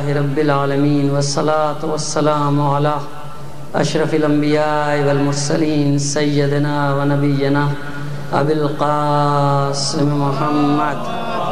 للہ رب العالمین والصلاة والسلام علی اشرف الانبیاء والمرسلین سیدنا و نبینا ابی القاسم محمد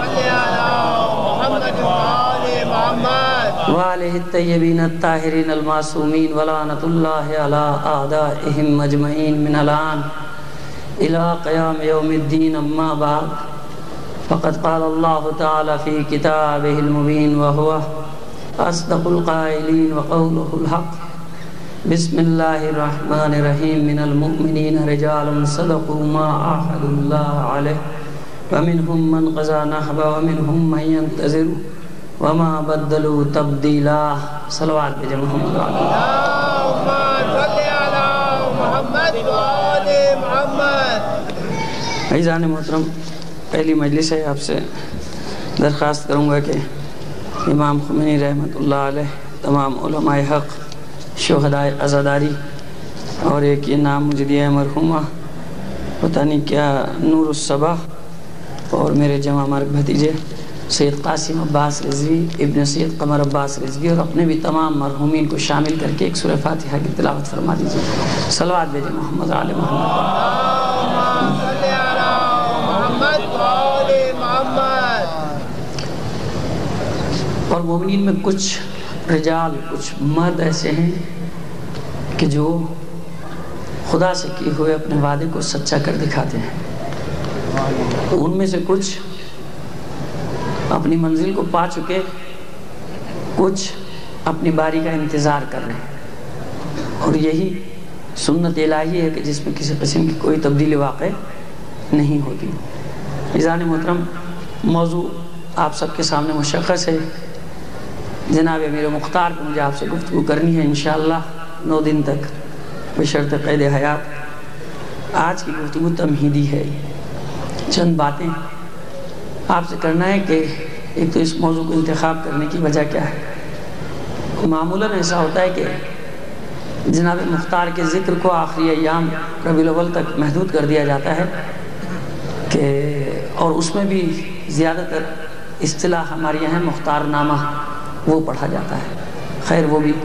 وآلہ الطیبین الطاہرین المعصومین ولعنۃ اللہ علی اعدائہم اجمعین من الآن الى قیام یوم الدین. اما بعد فقد قال اللہ تعالی فی کتابہ المبین وہو اصدق القائلین وقولہ الحق. بسم اللہ الرحمن الرحیم. من المؤمنین رجال صدقوا ما عاهدوا اللہ علیہ ومنهم من قضى نحبه ومنهم من ينتظر وما بدلوا تبدیلا. صلوات بجے محمد اللہم صلی علی محمد و آل محمد. عزیزان محترم، پہلی مجلس ہے، آپ سے درخواست کروں گا کہ امام خمینی رحمۃ اللہ علیہ، تمام علماء حق، شہدائے عزاداری، اور ایک یہ نام مجھے دیا ہے مرحومہ پتہ نہیں کیا نور الصبا، اور میرے جمع مرگ بھتیجے سید قاسم عباس رضوی ابن سید قمر عباس رضوی، اور اپنے بھی تمام مرحومین کو شامل کر کے ایک سورہ فاتحہ کی تلاوت فرما دیجیے. صلوات بھیجیں محمد آل محمد. اور مومنین میں کچھ رجال، کچھ مرد ایسے ہیں کہ جو خدا سے کیے ہوئے اپنے وعدے کو سچا کر دکھاتے ہیں. ان میں سے کچھ اپنی منزل کو پا چکے، کچھ اپنی باری کا انتظار کر رہے ہیں، اور یہی سنت الہی ہے کہ جس میں کسی قسم کی کوئی تبدیلی واقع نہیں ہوتی. عزیزان محترم، موضوع آپ سب کے سامنے مشخص ہے. جناب امیر مختار کو مجھے آپ سے گفتگو کرنی ہے انشاءاللہ 9 دن تک بشرط قید حیات. آج کی گفتگو تمہیدی ہے. چند باتیں آپ سے کرنا ہے کہ ایک تو اس موضوع کو انتخاب کرنے کی وجہ کیا ہے. معمولاً ایسا ہوتا ہے کہ جناب مختار کے ذکر کو آخری ایام ربیع الاول تک محدود کر دیا جاتا ہے کہ، اور اس میں بھی زیادہ تر اصطلاح ہمارے یہاں مختار نامہ وہ پڑھا جاتا ہے. خیر وہ بھی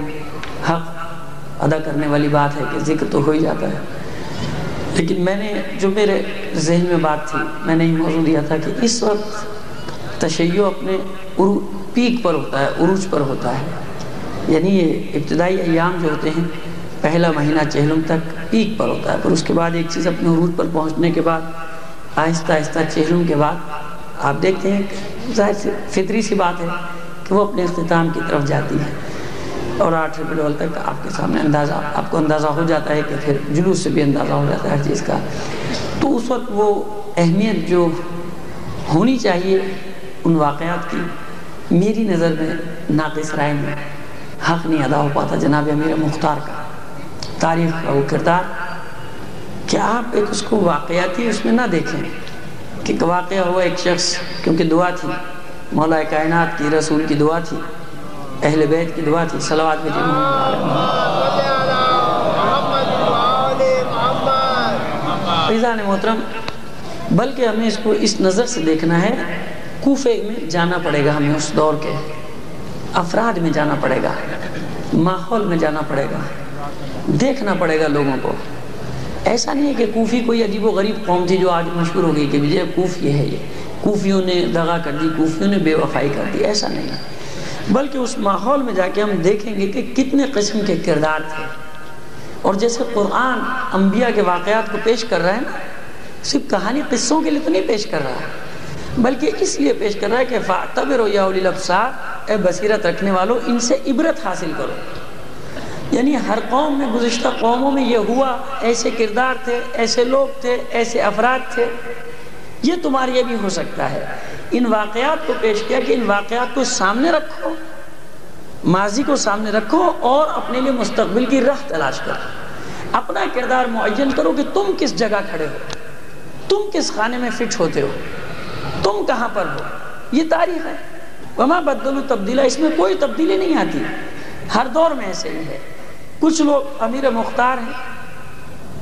حق ادا کرنے والی بات ہے کہ ذکر تو ہو ہی جاتا ہے. لیکن میں نے جو میرے ذہن میں بات تھی، میں نے یہ موضوع دیا تھا کہ اس وقت تشیع اپنے پیک پر ہوتا ہے، عروج پر ہوتا ہے. یعنی یہ ابتدائی ایام جو ہوتے ہیں، پہلا مہینہ چہلم تک پیک پر ہوتا ہے، پھر اس کے بعد ایک چیز اپنے عروج پر پہنچنے کے بعد آہستہ آہستہ چہلم کے بعد آپ دیکھتے ہیں کہ ظاہر سے فطری سی بات ہے کہ وہ اپنے اختتام کی طرف جاتی ہے. اور 8 ربیع الاول تک آپ کے سامنے آپ کو اندازہ ہو جاتا ہے کہ پھر جلوس سے بھی اندازہ ہو جاتا ہے ہر چیز کا. تو اس وقت وہ اہمیت جو ہونی چاہیے ان واقعات کی، میری نظر میں ناقص رائے میں حق نہیں ادا ہو پاتا. جناب امیر مختار کا تاریخ کا وہ کردار کہ آپ ایک اس کو واقعاتی اس میں نہ دیکھیں کہ واقعہ ہوا ایک شخص، کیونکہ دعا تھی مولا کائنات کی، رسول کی دعا تھی، اہل بیت کی دعا تھی. صلوات بھیجیں عزیزان محترم. بلکہ ہمیں اس کو اس نظر سے دیکھنا ہے، کوفے میں جانا پڑے گا، ہمیں اس دور کے افراد میں جانا پڑے گا، ماحول میں جانا پڑے گا، دیکھنا پڑے گا لوگوں کو. ایسا نہیں ہے کہ کوفی کوئی عجیب و غریب قوم تھی جو آج مشہور ہو گئی کہ یہ کوفی ہے، یہ کوفیوں نے دغا کر دی، کوفیوں نے بے وفائی کر دی. ایسا نہیں ہے، بلکہ اس ماحول میں جا کے ہم دیکھیں گے کہ کتنے قسم کے کردار تھے. اور جیسے قرآن انبیاء کے واقعات کو پیش کر رہا ہے نا، صرف کہانی قصوں کے لیے تو نہیں پیش کر رہا ہے، بلکہ اس لیے پیش کر رہا ہے کہ فاعتبروا یا اولی الابصار، اے بصیرت رکھنے والوں ان سے عبرت حاصل کرو. یعنی ہر قوم میں، گزشتہ قوموں میں یہ ہوا، ایسے کردار تھے، ایسے لوگ تھے، ایسے افراد تھے، یہ تمہارے لیے بھی ہو سکتا ہے. ان واقعات کو پیش کیا کہ ان واقعات کو سامنے رکھو، ماضی کو سامنے رکھو، اور اپنے لیے مستقبل کی راہ تلاش کرو. اپنا کردار معین کرو کہ تم کس جگہ کھڑے ہو، تم کس خانے میں فٹ ہوتے ہو، تم کہاں پر ہو. یہ تاریخ ہے. وما بدلوا تبدیلا، اس میں کوئی تبدیلی نہیں آتی، ہر دور میں ایسے ہی ہے. کچھ لوگ امیر مختار ہیں،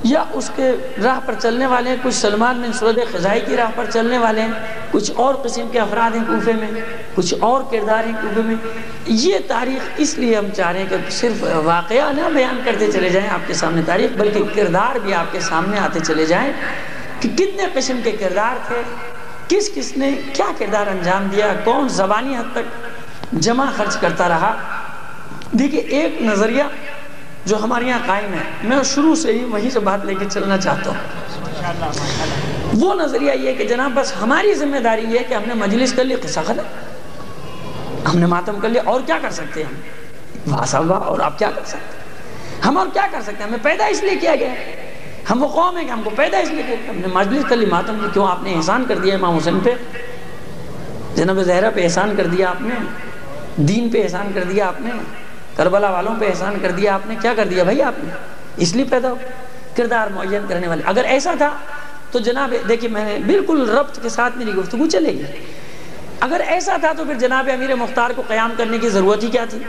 یا اس کے راہ پر چلنے والے ہیں، کچھ سلمان بن سرد خزائی کی راہ پر چلنے والے ہیں، کچھ اور قسم کے افراد ہیں کوفے میں، کچھ اور کردار ہیں کوفے میں. یہ تاریخ اس لیے ہم چاہ رہے ہیں کہ صرف واقعہ نہ بیان کرتے چلے جائیں آپ کے سامنے تاریخ، بلکہ کردار بھی آپ کے سامنے آتے چلے جائیں کہ کتنے قسم کے کردار تھے، کس کس نے کیا کردار انجام دیا، کون زبانی حد تک جمع خرچ کرتا رہا. دیکھیے ایک نظریہ جو ہمارے یہاں قائم ہے، میں شروع سے ہی وہیں سے بات لے کے چلنا چاہتا ہوں. وہ نظریہ یہ کہ جناب بس ہماری ذمہ داری یہ ہے کہ ہم نے مجلس کر لی، قصہ ختم، ہم نے ماتم کر لیا، اور کیا کر سکتے ہیں ہم؟ واہ صاحب واہ، اور آپ کیا کر سکتے ہیں؟ ہم اور کیا کر سکتے ہیں؟ ہمیں پیدا اس لیے کیا گیا ہے، ہم وہ قوم ہیں کہ ہم کو پیدا اس لیے کیا گیا. ہم نے مجلس کر لی، ماتم کی. کیوں؟ آپ نے احسان کر دیا امام حسین پہ، جناب زہرا پہ احسان کر دیا آپ نے، دین پہ احسان کر دیا آپ نے، کربلا والوں پہ احسان کر دیا آپ نے. کیا کر دیا بھائی آپ نے؟ اس لیے پیدا ہو. کردار معین کرنے والے. اگر ایسا تھا تو جناب دیکھیے میں نے بالکل ربط کے ساتھ میری گفتگو چلے گی. اگر ایسا تھا تو پھر جناب امیر مختار کو قیام کرنے کی ضرورت ہی کیا تھی؟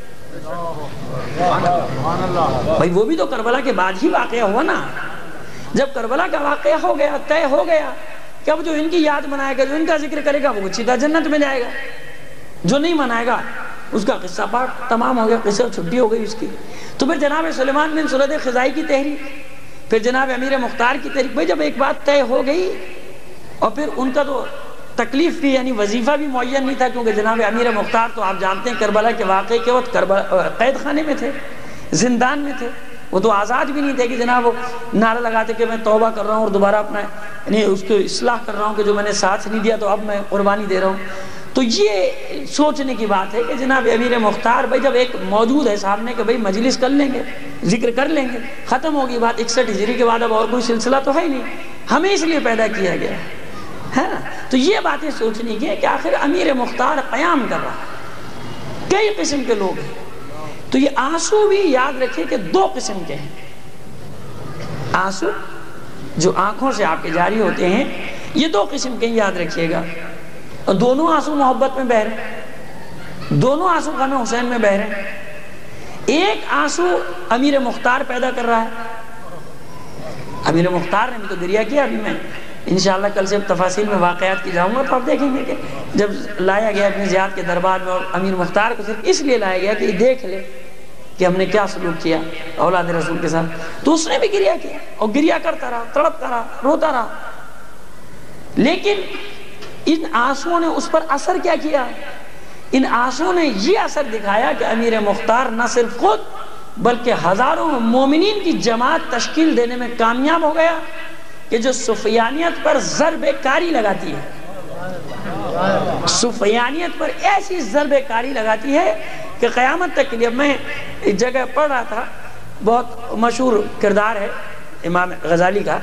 بھائی وہ بھی تو کربلا کے بعد ہی واقعہ ہوا نا. جب کربلا کا واقعہ ہو گیا، طے ہو گیا کہ اب جو ان کی یاد منائے گا، جو ان کا ذکر کرے گا، وہ سیدھا جنت میں جائے گا. جو نہیں منائے گا اس کا قصہ پاک تمام ہو گیا، قصہ چھٹی ہو گئی اس کی. تو پھر جناب سلیمان بن سرد خزائی کی تحریک، پھر جناب امیر مختار کی تحریک. بھائی جب ایک بات طے ہو گئی اور پھر ان کا تو تکلیف بھی یعنی وظیفہ بھی معین نہیں تھا، کیونکہ جناب امیر مختار تو آپ جانتے ہیں کربلا کے واقعے کے وقت قید خانے میں تھے، زندان میں تھے. وہ تو آزاد بھی نہیں تھے کہ جناب وہ نعرہ لگاتے کہ میں توبہ کر رہا ہوں اور دوبارہ اپنا یعنی اس کو اصلاح کر رہا ہوں کہ جو میں نے ساتھ نہیں دیا تو اب میں قربانی دے رہا ہوں. تو یہ سوچنے کی بات ہے کہ جناب امیر مختار بھائی جب ایک موجود ہے سامنے کہ بھائی مجلس کر لیں گے، ذکر کر لیں گے، ختم ہوگی بات. 61 ہجری کے بعد اب اور کوئی سلسلہ تو ہے ہی نہیں، ہمیں اس لیے پیدا کیا گیا ہے نا. تو یہ باتیں سوچنے کی ہے کہ آخر امیر مختار قیام کر رہا ہے. کئی قسم کے لوگ ہیں. تو یہ آنسو بھی یاد رکھیں کہ 2 قسم کے ہیں. آنسو جو آنکھوں سے آپ کے جاری ہوتے ہیں یہ 2 قسم کے یاد رکھیے گا. اور دونوں آنسو محبت میں بہ رہے ہیں، دونوں آنسو غم حسین میں بہ رہے ہیں. ایک آنسو امیر مختار پیدا کر رہا ہے. امیر مختار نے بھی تو گریہ کیا. ابھی میں انشاءاللہ کل سے تفاصیل میں واقعات کی جاؤں گا تو آپ دیکھیں گے کہ جب لایا گیا ابن زیاد کے دربار میں اور امیر مختار کو صرف اس لیے لایا گیا کہ دیکھ لے کہ ہم نے کیا سلوک کیا اولاد رسول کے ساتھ، تو اس نے بھی گریہ کیا اور گریہ کرتا رہا، تڑپتا رہا، روتا رہا. لیکن ان آنسوؤں نے اس پر اثر کیا کیا؟ ان آنسوؤں نے یہ اثر دکھایا کہ امیر مختار نہ صرف خود بلکہ ہزاروں مومنین کی جماعت تشکیل دینے میں کامیاب ہو گیا کہ جو سفیانیت پر ضرب کاری لگاتی ہے، سفیانیت پر ایسی ضرب کاری لگاتی ہے کہ قیامت تک کے لیے. میں ایک جگہ پڑھ رہا تھا، بہت مشہور کردار ہے امام غزالی کا،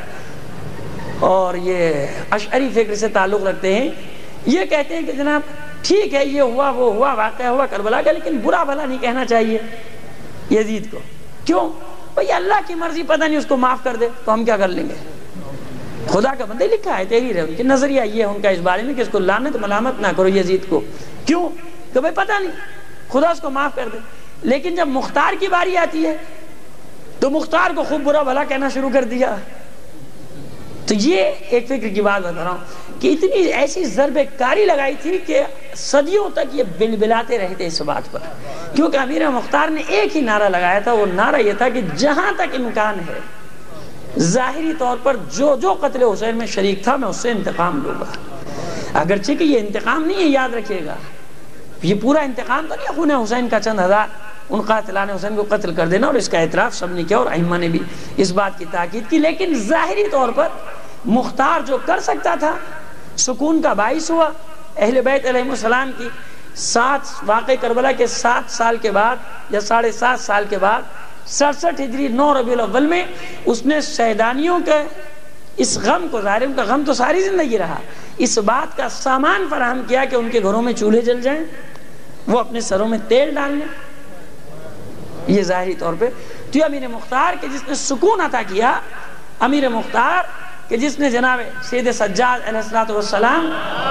اور یہ اشعری فکر سے تعلق رکھتے ہیں. یہ کہتے ہیں کہ جناب ٹھیک ہے یہ ہوا وہ ہوا، واقعہ ہوا کربلا کا، لیکن برا بھلا نہیں کہنا چاہیے یزید کو. کیوں؟ بھئی اللہ کی مرضی، پتہ نہیں اس کو معاف کر دے تو ہم کیا کر لیں گے. خدا کا بندہ لکھا ہے، تحریر ہے، ان کی نظریہ یہ ہے ان کا اس بارے میں کہ اس کو لعنت ملامت نہ کرو یزید کو. کیوں؟ کہ بھئی پتہ نہیں، خدا اس کو معاف کر دے. لیکن جب مختار کی باری آتی ہے تو مختار کو خوب برا بھلا کہنا شروع کر دیا. تو یہ ایک فکر کی بات بتا رہا ہوں کہ اتنی ایسی ضرب کاری لگائی تھی کہ صدیوں تک یہ بلبلاتے رہے تھے اس بات پر. کیونکہ امیر مختار نے ایک ہی نعرہ لگایا تھا، وہ نعرہ یہ تھا کہ جہاں تک امکان ہے ظاہری طور پر جو قتل حسین میں شریک تھا میں اس سے انتقام لوں گا. اگرچہ کہ یہ انتقام نہیں ہے، یاد رکھیے گا، یہ پورا انتقام تو نہیں خون حسین کا چند ہزار ان قاتلان حسین کو قتل کر دینا، اور اس کا اعتراف سب نے کیا اور ائمہ نے بھی اس بات کی تاکید کی. لیکن ظاہری طور پر مختار جو کر سکتا تھا سکون کا باعث ہوا. اہل بیت علیہ السلام کی 7 واقع کربلا کے 7 سال کے بعد یا 7.5 سال کے بعد 67 ہجری 9 ربیع الاول میں اس نے شہدانیوں کے اس غم کو، ظاہر ان کا غم تو ساری زندگی رہا، اس بات کا سامان فراہم کیا کہ ان کے گھروں میں چولہے جل جائیں، وہ اپنے سروں میں تیل ڈال لیں. یہ ظاہری طور پہ تو یہ امیر مختار کہ جس نے سکون عطا کیا، امیر مختار کہ جس نے جناب سید سجاد علیہ السلام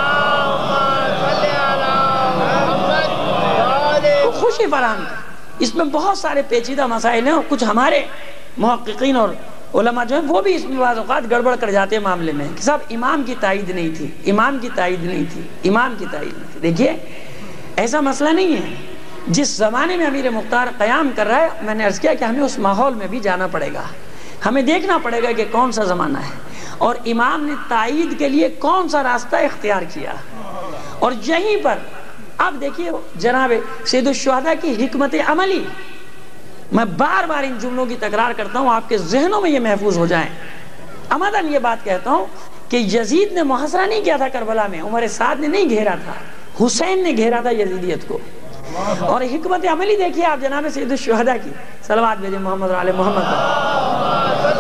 کو خوشی فراہم کی. اس میں بہت سارے پیچیدہ مسائل ہیں اور کچھ ہمارے محققین اور علماء جو ہیں وہ بھی اس میں بعض اوقات گڑبڑ کر جاتے ہیں معاملے میں کہ صاحب امام کی تائید نہیں تھی، امام کی تائید نہیں تھی، امام کی تائید نہیں تھی۔ دیکھیے ایسا مسئلہ نہیں ہے، جس زمانے میں امیر مختار قیام کر رہا ہے، میں نے عرض کیا کہ ہمیں اس ماحول میں بھی جانا پڑے گا، ہمیں دیکھنا پڑے گا کہ کون سا زمانہ ہے اور امام نے تائید کے لیے کون سا راستہ اختیار کیا۔ اور یہیں پر اب دیکھیے جناب سید الشہداء کی حکمت عملی، میں بار بار ان جملوں کی تکرار کرتا ہوں، آپ کے ذہنوں میں یہ محفوظ ہو جائیں۔ عمدن یہ بات کہتا ہوں کہ یزید نے محاصرہ نہیں کیا تھا کربلا میں، عمر سعد نے نہیں گھیرا تھا، حسین نے گھیرا تھا یزیدیت کو۔ اور حکمت عملی دیکھیے آپ جناب سید الشہداء کی، صلوات بھیجیں محمد علی محمد پر۔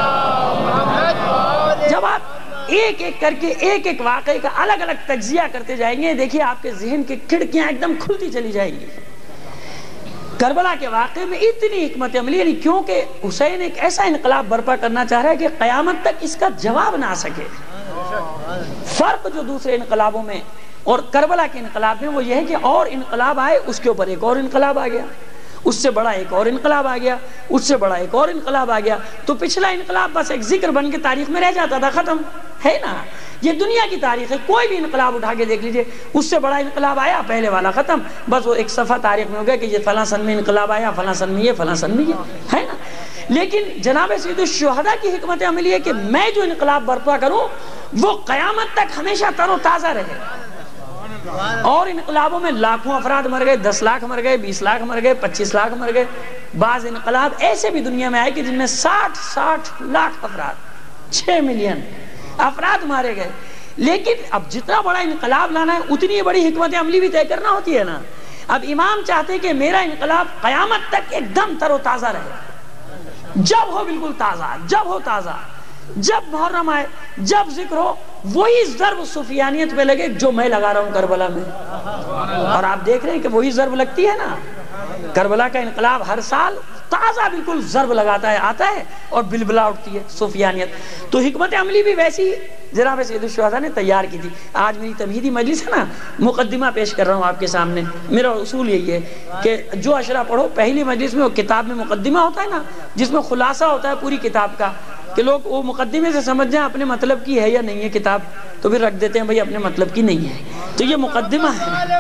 جب آپ ایک ایک کر کے ایک ایک واقعے کا الگ الگ تجزیہ کرتے جائیں گے، دیکھیے آپ کے ذہن کی کھڑکیاں ایک دم کھلتی چلی جائیں گی۔ کربلا کے واقعے میں اتنی حکمت عملی، یعنی کیونکہ حسین ایک ایسا انقلاب برپا کرنا چاہ رہا ہے کہ قیامت تک اس کا جواب نہ آ سکے۔ فرق جو دوسرے انقلابوں میں اور کربلا کے انقلاب میں وہ یہ ہے کہ اور انقلاب آئے، اس کے اوپر ایک اور انقلاب آ گیا، اس سے بڑا ایک اور انقلاب آ گیا، اس سے بڑا ایک اور انقلاب آ گیا، تو پچھلا انقلاب بس ایک ذکر بن کے تاریخ میں رہ جاتا تھا، ختم ہے نا۔ یہ دنیا کی تاریخ ہے، کوئی بھی انقلاب اٹھا کے دیکھ لیجئے، اس سے بڑا انقلاب آیا، پہلے والا ختم، بس وہ ایک صفحہ تاریخ میں ہو گیا کہ یہ فلاں سن میں انقلاب آیا، فلاں سن میں یہ، فلاں سن میں یہ، ہے نا۔ لیکن جناب سید الشہداء کی حکمت عملی ہے کہ میں جو انقلاب برپا کروں وہ قیامت تک ہمیشہ تر و تازہ رہے۔ اور انقلابوں میں لاکھوں افراد مر گئے، 10 لاکھ مر گئے، 20 لاکھ مر گئے، 25 لاکھ مر گئے۔ بعض انقلاب ایسے بھی دنیا میں آئے کہ جن میں 60 لاکھ افراد، 6 ملین افراد مارے گئے۔ لیکن اب جتنا بڑا انقلاب لانا ہے اتنی بڑی حکمت عملی بھی طے کرنا ہوتی ہے نا۔ اب امام چاہتے کہ میرا انقلاب قیامت تک ایک دم تر و تازہ رہے، جب ہو بالکل تازہ، جب ہو تازہ، جب محرم آئے، جب ذکر ہو، وہی ضرب سفیانیت پہ لگے جو میں لگا رہا ہوں کربلا میں۔ اور آپ دیکھ رہے ہیں کہ وہی ضرب لگتی ہے نا۔ کربلا کا انقلاب ہر سال تازہ بالکل ضرب لگاتا ہے، آتا ہے اور بلبلا اٹھتی ہے سفیانیت۔ تو حکمت عملی بھی ویسی جناب سید الشہداء نے تیار کی تھی۔ آج میری تمہیدی مجلس ہے نا، مقدمہ پیش کر رہا ہوں آپ کے سامنے۔ میرا اصول یہی ہے کہ جو اشرا پڑھو، پہلی مجلس میں وہ کتاب میں مقدمہ ہوتا ہے نا، جس میں خلاصہ ہوتا ہے پوری کتاب کا، کہ لوگ وہ مقدمے سے سمجھ جائیں اپنے مطلب کی ہے یا نہیں ہے کتاب، تو پھر رکھ دیتے ہیں بھئی اپنے مطلب کی نہیں ہے، تو یہ مقدمہ ہے۔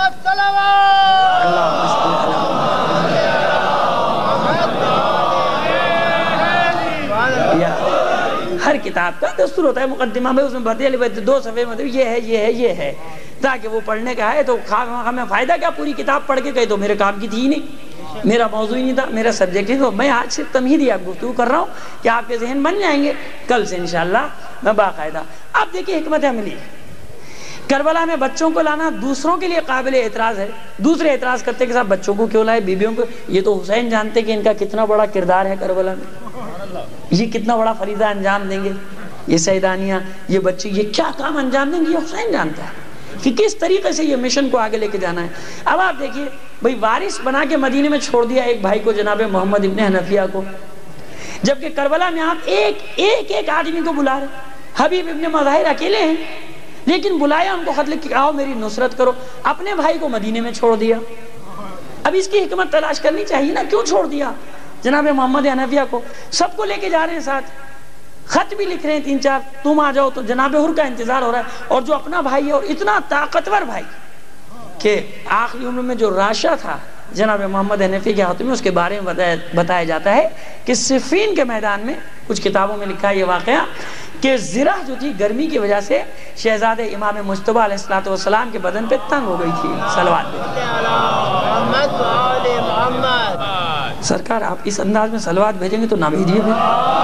ہر کتاب کا دستور ہوتا ہے مقدمہ میں، اس میں بھرتی علی 2 صفحے میں یہ ہے یہ ہے یہ ہے، تاکہ وہ پڑھنے کا ہے تو ہمیں فائدہ کیا پوری کتاب پڑھ کے، کہیں تو میرے کام کی تھی ہی نہیں، میرا موضوع ہی نہیں تھا، میرا سبجیکٹ ہی۔ تو میں آج صرف تمہیدی آپ گفتگو کر رہا ہوں کہ آپ کے ذہن بن جائیں گے، کل سے انشاءاللہ میں باقاعدہ۔ اب دیکھیے حکمت عملی، کربلا میں بچوں کو لانا دوسروں کے لیے قابل اعتراض ہے۔ دوسرے اعتراض کرتے کہ صاحب بچوں کو کیوں لائے، بیویوں کو؟ یہ تو حسین جانتے کہ ان کا کتنا بڑا کردار ہے کربلا میں، یہ کتنا بڑا فریضہ انجام دیں گے، یہ سیدانیاں، یہ بچے، یہ کیا کام انجام دیں گے، یہ حسین جانتا ہے کہ کس طریقے سے یہ مشن کو آگے لے کے جانا ہے۔ اب آپ دیکھیے بھئی وارث بنا کے مدینے میں چھوڑ دیا ایک بھائی کو، جناب محمد ابن حنفیہ کو، جبکہ کربلا میں آپ ایک آدمی کو بلا رہے۔ حبیب ابن مظاہر اکیلے ہیں، لیکن بلایا ان کو، خط لکھ کے آؤ میری نصرت کرو، اپنے بھائی کو مدینے میں چھوڑ دیا۔ اب اس کی حکمت تلاش کرنی چاہیے نا، کیوں چھوڑ دیا جناب محمد حنفیہ کو؟ سب کو لے کے جا رہے ہیں ساتھ، خط بھی لکھ رہے ہیں 3-4، تم آ جاؤ، تو جناب حر کا انتظار ہو رہا ہے، اور جو اپنا بھائی ہے اور اتنا طاقتور بھائی کہ آخری عمر میں جو راشا تھا جناب محمد حنفی کے ہاتھ میں، اس کے بارے میں بتایا جاتا ہے کہ صفین کے میدان میں، کچھ کتابوں میں لکھا ہے یہ واقعہ، کہ زرہ جو تھی گرمی کی وجہ سے شہزادے امام مجتبیٰ علیہ السلام کے بدن پہ تنگ ہو گئی تھی۔ صلوات سرکار آپ اس انداز میں صلوات بھیجیں گے تو نہ بھیجیے پھر۔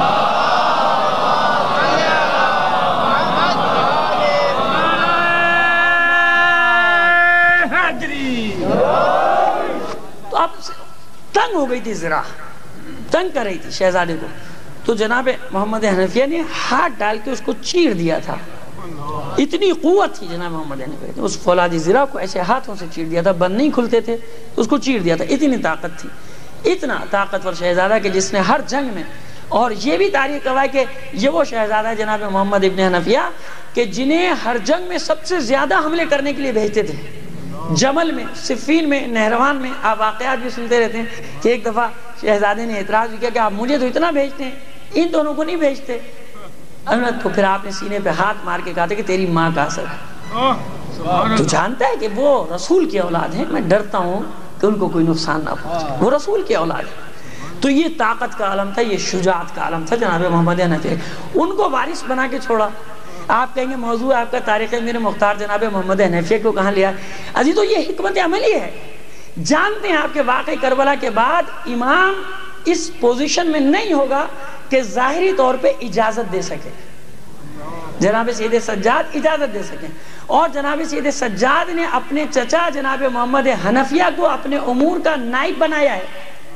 تو آپ تنگ ہو گئی تھی، زرہ تنگ کر رہی تھی شہزادے کو، تو جناب محمد حنفیہ نے ہاتھ ڈال کے اس کو چیر دیا تھا۔ اتنی قوت تھی جناب محمد حنفیہ نے، اس فولادی زرہ کو ایسے ہاتھوں سے چیر دیا تھا، بند نہیں کھلتے تھے، اس کو چیر دیا تھا، اتنی طاقت تھی، اتنا طاقتور شہزادہ کہ جس نے ہر جنگ میں، اور یہ بھی تاریخ گواہ ہے کہ یہ وہ شہزادہ جناب محمد ابن حنفیہ کہ جنہیں ہر جنگ میں سب سے زیادہ حملے کرنے کے لیے بھیجتے تھے، جمل میں، صفین میں، نہروان میں۔ آپ واقعات بھی سنتے رہتے ہیں کہ ایک دفعہ شہزادے نے اعتراض بھی کیا کہ آپ مجھے تو اتنا بھیجتے ہیں، ان دونوں کو نہیں بھیجتے. تو پھر آپ نے سینے پہ ہاتھ مار کے کہا تھا کہ تیری ماں کا اثر ہے. تو جانتا ہے کہ وہ رسول کی اولاد ہیں, میں ڈرتا ہوں کہ ان کو کوئی نقصان نہ پہنچے, وہ رسول کی اولاد ہے. تو یہ طاقت کا عالم تھا, یہ شجاعت کا عالم تھا جناب محمد حنفیہ. ان کو وارث بنا کے چھوڑا. آپ کہیں گے موضوع آپ کا تاریخ امیر مختار جناب محمد حنفیہ کو کہاں لیا؟ عزیز تو یہ حکمت عملی ہے. جانتے ہیں آپ کے واقعہ کربلا کے بعد امام اس پوزیشن میں نہیں ہوگا کہ ظاہری طور پہ اجازت دے سکے. جناب سید سجاد اجازت دے سکیں, اور جناب سید سجاد نے اپنے چچا جناب محمد حنفیہ کو اپنے امور کا نائب بنایا ہے.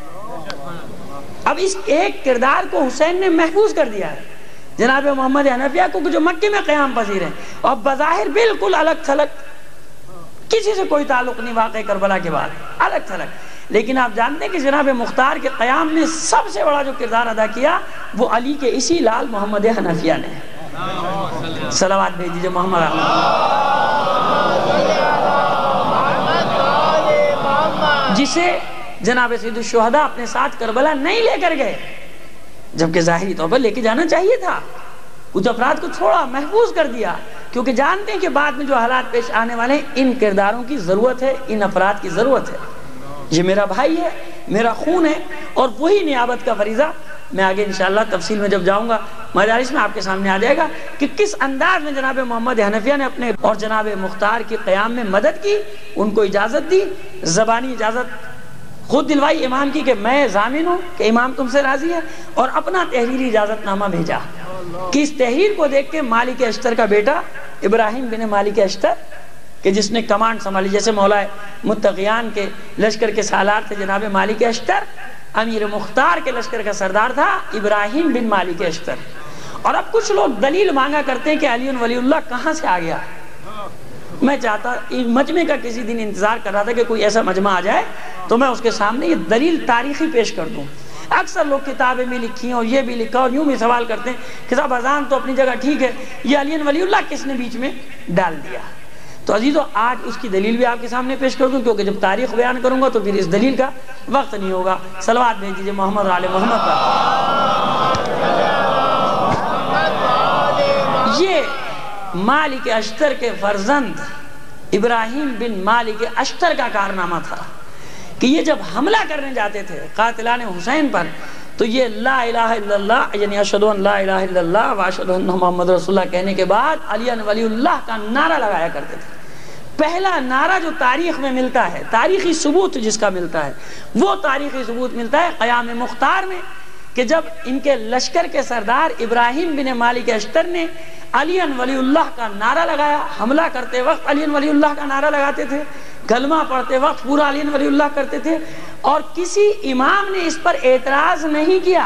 اب اس ایک کردار کو حسین نے محفوظ کر دیا ہے. جناب محمد حنفیہ کو جو مکے میں قیام پذیر ہیں اور بظاہر بالکل الگ تھلگ, کسی سے کوئی تعلق نہیں واقع کربلا کے بعد, الگ تھلگ, لیکن آپ جانتے ہیں کہ جناب مختار کے قیام میں سب سے بڑا جو کردار ادا کیا وہ علی کے اسی لال محمد حنفیہ نے. صلوات بھیج دیجئے محمد جسے جناب سید الشہداء اپنے ساتھ کربلا نہیں لے کر گئے, جبکہ ظاہری طور پر لے کے جانا چاہیے تھا. کچھ افراد کو چھوڑا, محفوظ کر دیا, کیونکہ جانتے ہیں کہ بعد میں جو حالات پیش آنے والے ہیں ان کرداروں کی ضرورت ہے, ان افراد کی ضرورت ہے. یہ میرا بھائی ہے, میرا خون ہے, اور وہی نیابت کا فریضہ میں آگے انشاءاللہ تفصیل میں جب جاؤں گا مجالس میں آپ کے سامنے آ جائے گا کہ کس انداز میں جناب محمد حنفیہ نے اپنے اور جناب مختار کی قیام میں مدد کی, ان کو اجازت دی, زبانی اجازت خود دلوائی امام کی کہ میں ضامن ہوں کہ امام تم سے راضی ہے, اور اپنا تحریری اجازت نامہ بھیجا کہ اس تحریر کو دیکھ کے مالک اشتر کا بیٹا ابراہیم بن مالک اشتر کہ جس نے کمانڈ سنبھالی, جیسے مولا متقیان کے لشکر کے سالار تھے جناب مالک اشتر, امیر مختار کے لشکر کا سردار تھا ابراہیم بن مالک اشتر. اور اب کچھ لوگ دلیل مانگا کرتے ہیں کہ علی ولی اللہ کہاں سے آ گیا. میں چاہتا مجمع کا کسی دن انتظار کر رہا تھا کہ کوئی ایسا مجمع آ جائے تو میں اس کے سامنے یہ دلیل تاریخی پیش کر دوں. اکثر لوگ کتابیں میں لکھی ہیں اور یہ بھی لکھا, اور یوں بھی سوال کرتے ہیں کہ صاحب اذان تو اپنی جگہ ٹھیک ہے, یہ علی ولی اللہ کس نے بیچ میں ڈال دیا؟ تو عزیزو آج اس کی دلیل بھی آپ کے سامنے پیش کر دوں, کیونکہ جب تاریخ بیان کروں گا تو پھر اس دلیل کا وقت نہیں ہوگا. صلوات بھیج دیجئے محمد و آل محمد پر. یہ مالک اشتر کے فرزند ابراہیم بن مالک اشتر کا کارنامہ تھا کہ یہ جب حملہ کرنے جاتے تھے قاتلان حسین پر تو یہ لا الہ الا اللہ یعنی اشہد ان لا الہ الا اللہ و اشہد ان محمد رسول اللہ کہنے کے بعد علی ولی اللہ کا نعرہ لگایا کرتے تھے. پہلا نعرہ جو تاریخ میں ملتا ہے, تاریخی ثبوت جس کا ملتا ہے, وہ تاریخی ثبوت ملتا ہے قیام مختار میں, کہ جب ان کے لشکر کے سردار ابراہیم بن مالک اشتر نے علی ولی اللہ کا نعرہ لگایا. حملہ کرتے وقت علی ولی اللہ کا نعرہ لگاتے تھے, کلمہ پڑھتے وقت پورا علی ولی اللہ کرتے تھے, اور کسی امام نے اس پر اعتراض نہیں کیا.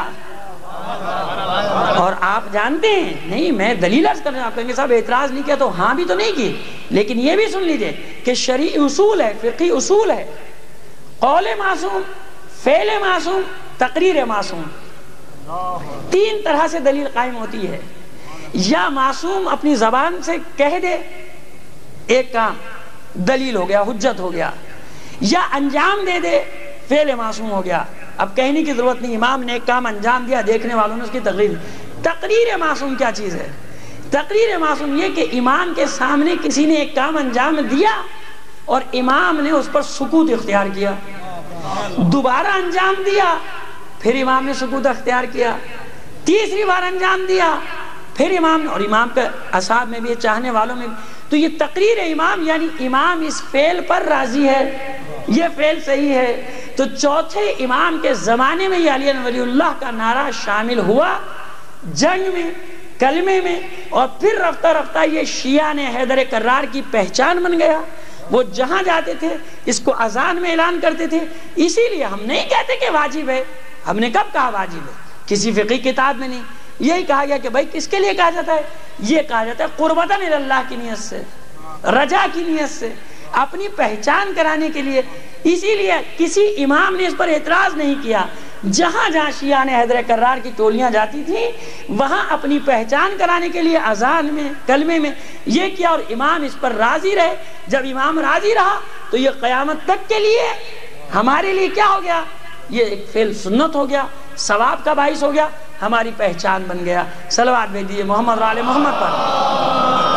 اور آپ جانتے ہیں, نہیں میں دلیل عرض کرنے, آپ کہیں گے صاحب اعتراض نہیں کیا تو ہاں بھی تو نہیں کی, لیکن یہ بھی سن لیجئے کہ شرعی اصول ہے, فقہی اصول ہے, قول معصوم, فعل معصوم, تقریر معصوم, تین طرح سے دلیل قائم ہوتی ہے. یا معصوم اپنی زبان سے کہہ دے ایک کام, دلیل ہو گیا, حجت ہو گیا, یا انجام دے دے, فعل معصوم ہو گیا. اب کہنے کی ضرورت نہیں, امام نے ایک کام انجام دیا, دیکھنے والوں نے اس کی تقریر. تقریر معصوم کیا چیز ہے؟ تقریر معصوم یہ کہ امام کے سامنے کسی نے ایک کام انجام دیا اور امام نے اس پر سکوت اختیار کیا, دوبارہ انجام دیا, پھر امام نے سکوت اختیار کیا, تیسری بار انجام دیا, پھر امام نے, اور امام کے اصحاب میں بھی, چاہنے والوں میں بھی. تو یہ تقریر امام یعنی امام اس فعل پر راضی ہے, یہ فعل صحیح ہے. تو چوتھے امام کے زمانے میں یہ علی ولی اللہ کا نعرہ شامل ہوا, جنگ میں, کلمے میں, اور پھر رفتہ رفتہ یہ شیعہ نے حیدر کرار کی پہچان بن گیا. وہ جہاں جاتے تھے اس کو اذان میں اعلان کرتے تھے. اسی لیے ہم نہیں کہتے کہ واجب ہے, ہم نے کب کہا واجب ہے؟ کسی فقہی کتاب میں نہیں. یہی کہا گیا کہ بھائی کس کے لیے کہا جاتا ہے؟ یہ کہا جاتا ہے قربتاً اللہ کی نیت سے, رجا کی نیت سے, اپنی پہچان کرانے کے لیے. اسی لیے کسی امام نے اس پر اعتراض نہیں کیا. جہاں جہاں شیعہ نے حیدر کرار کی ٹولیاں جاتی تھیں وہاں اپنی پہچان کرانے کے لیے اذان میں, کلمے میں یہ کیا, اور امام اس پر راضی رہے. جب امام راضی رہا تو یہ قیامت تک کے لیے ہمارے لیے کیا ہو گیا؟ یہ ایک فعل سنت ہو گیا, ثواب کا باعث ہو گیا. ہماری پہچان بن گیا. صلوات بھیج دیجیے محمد اور آل محمد پر.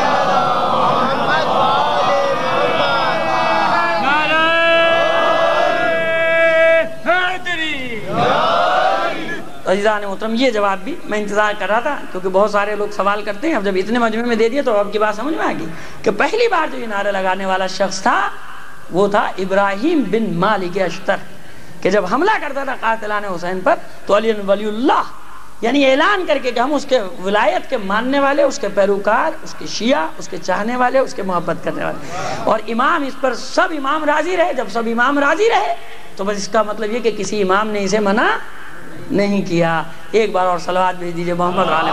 عزیزان محترم یہ جواب بھی میں انتظار کر رہا تھا کیونکہ بہت سارے لوگ سوال کرتے ہیں. اب جب اتنے مجمع میں دے دیا تو اب کی بات سمجھ میں آ گئی کہ پہلی بار جو یہ نعرہ لگانے والا شخص تھا وہ تھا ابراہیم بن مالک اشتر، کہ جب حملہ کرتا تھا قاتلان حسین پر تو علی ولی اللہ یعنی اعلان کر کے کہ ہم اس کے ولایت کے ماننے والے، اس کے پیروکار، اس کے شیعہ، اس کے چاہنے والے، اس کے محبت کرنے والے. اور امام اس پر سب امام راضی رہے. جب سب امام راضی رہے تو بس اس کا مطلب یہ کہ کسی امام نے اسے منع نہیں کیا. ایک بار اور صلوات بھیج دیجئے محمد علیہ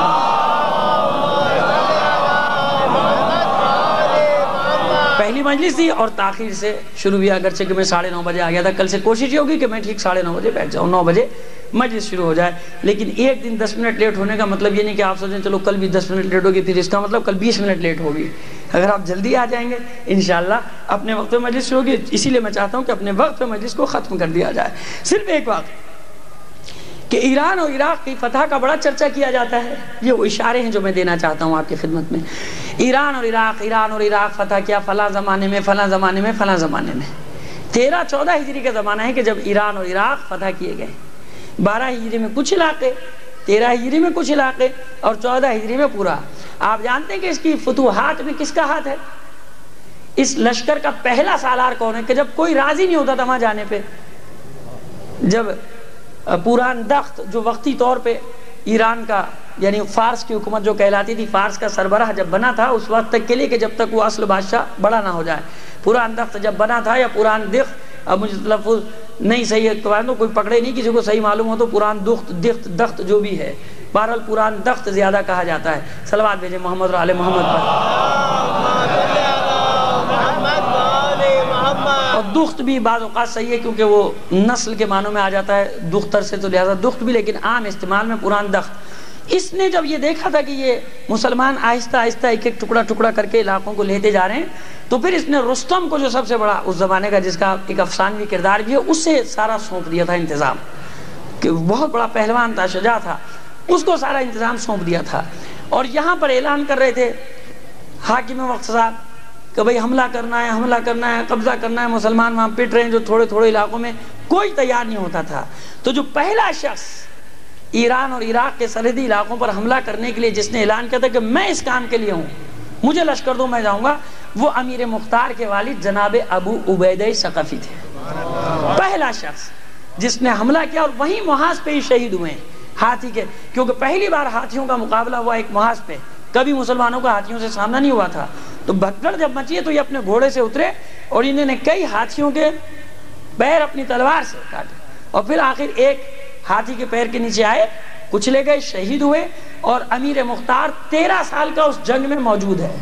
پہلی مجلس تھی اور تاخیر سے شروع بھی، اگرچہ کہ میں 9:30 بجے آ گیا تھا. کل سے کوشش یہ ہوگی کہ میں ٹھیک 9:30 بجے بیٹھ جاؤں، 9 بجے مجلس شروع ہو جائے. لیکن ایک دن 10 منٹ لیٹ ہونے کا مطلب یہ نہیں کہ آپ سوچیں چلو کل بھی 10 منٹ لیٹ ہوگی، پھر اس کا مطلب کل 20 منٹ لیٹ ہوگی. اگر آپ جلدی آ جائیں گے انشاءاللہ اپنے وقت میں مجلس شروع ہوگی. اسی لیے میں چاہتا ہوں کہ اپنے وقت میں مجلس کو ختم کر دیا جائے. صرف ایک بات کہ ایران اور عراق کی فتح کا بڑا چرچا کیا جاتا ہے. یہ وہ اشارے ہیں جو میں دینا چاہتا ہوں آپ کی خدمت میں. ایران اور عراق فتح کیا فلاں زمانے میں، فلاں زمانے میں، فلاں زمانے میں. 13-14 ہجری کا زمانہ ہے کہ جب ایران اور عراق فتح کیے گئے. 12 ہجری میں کچھ علاقے، 13 ہجری میں کچھ علاقے اور 14 ہجری میں پورا. آپ جانتے ہیں کہ اس کی فتوحات میں کس کا ہاتھ ہے؟ اس لشکر کا پہلا سالار کون ہے کہ جب کوئی راضی نہیں ہوتا تھا وہاں جانے پہ. جب پوران دخت جو وقتی طور پہ ایران کا یعنی فارس کی حکومت جو کہلاتی تھی، فارس کا سربراہ جب بنا تھا اس وقت تک کے لیے کہ جب تک وہ اصل بادشاہ بڑا نہ ہو جائے. پوران دخت جب بنا تھا یا پوران دخت، اب مجھے لفظ نہیں صحیح ہے تو کوئی پکڑے نہیں، کسی کو صحیح معلوم ہو تو پوران دخت جو بھی ہے، بہرحال پوران دخت زیادہ کہا جاتا ہے. صلوات بھیجیں محمد اور آل محمد پر. اور دخت بھی بعض اوقات صحیح ہے کیونکہ وہ نسل کے معنوں میں آ جاتا ہے دختر سے، تو لہذا دخت بھی، لیکن عام استعمال میں پوران دخت. اس نے جب یہ دیکھا تھا کہ یہ مسلمان آہستہ آہستہ ایک ایک ٹکڑا ٹکڑا کر کے علاقوں کو لیتے جا رہے ہیں، تو پھر اس نے رستم کو جو سب سے بڑا اس زمانے کا جس کا ایک افسانوی کردار بھی ہے، اس سے سارا سونپ دیا تھا انتظام، کہ بہت بڑا پہلوان تھا، شجاع تھا، اس کو سارا انتظام سونپ دیا تھا. اور یہاں پر اعلان کر رہے تھے حاکم وقت صاحب کہ بھئی حملہ کرنا ہے، قبضہ کرنا ہے. مسلمان وہاں پٹ رہے ہیں جو تھوڑے تھوڑے علاقوں میں، کوئی تیار نہیں ہوتا تھا. تو جو پہلا شخص ایران اور عراق کے سرحدی علاقوں پر حملہ کرنے کے لیے جس نے اعلان کیا تھا کہ میں اس کام کے لیے ہوں، مجھے لشکر دو میں جاؤں گا، وہ امیر مختار کے والد جناب ابو عبیدہ ثقفی تھے. پہلا شخص جس نے حملہ کیا، اور وہیں محاذ پہ ہی شہید ہوئے ہاتھی کے، کیونکہ پہلی بار ہاتھیوں کا مقابلہ ہوا ایک محاذ پہ. کبھی مسلمانوں کا ہاتھیوں سے سامنا نہیں ہوا تھا. تو بھگدڑ جب مچی ہے تو یہ اپنے گھوڑے سے اترے اور انہوں نے کئی ہاتھیوں کے پیر اپنی تلوار سے کاٹے، اور پھر آخر ایک ہاتھی کے پیر کے نیچے آئے، کچلے گئے، شہید ہوئے. اور امیر مختار 13 سال کا اس جنگ میں موجود ہے.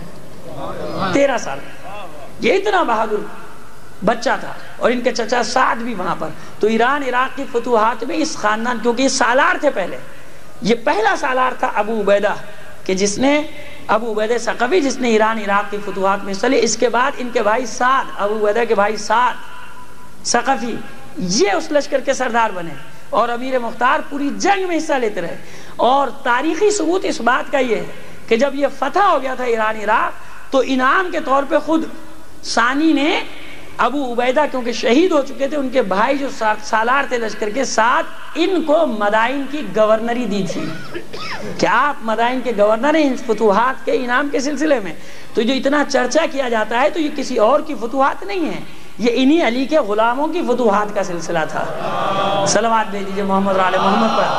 13 سال یہ اتنا بہادر بچہ تھا. اور ان کے چچا سعد بھی وہاں پر. تو ایران عراق کی فتوحات میں اس خاندان، کیونکہ یہ سالار تھے پہلے، یہ پہلا سالار تھا ابو عبیدہ، کہ جس نے ابو عبیدہ ثقفی جس نے ایران عراق کی فتوحات میں حصہ لیا. اس کے بعد ان کے بھائی سعد، ابو عبیدہ کے بھائی سعد ثقفی، یہ اس لشکر کے سردار بنے. اور امیر مختار پوری جنگ میں حصہ لیتے رہے. اور تاریخی ثبوت اس بات کا یہ ہے کہ جب یہ فتح ہو گیا تھا ایران عراق، تو انعام کے طور پہ خود ثانی نے ابو عبیدہ، کیونکہ شہید ہو چکے تھے، ان کے بھائی جو سالار تھے لشکر کے ساتھ، ان کو مدائن کی گورنری دی تھی کہ آپ مدائن کے گورنر ہیں فتوحات کے انعام کے سلسلے میں. تو جو اتنا چرچا کیا جاتا ہے تو یہ کسی اور کی فتوحات نہیں ہے، یہ انہی علی کے غلاموں کی فتوحات کا سلسلہ تھا. صلوات دے دیجئے محمد اور آل محمد پر.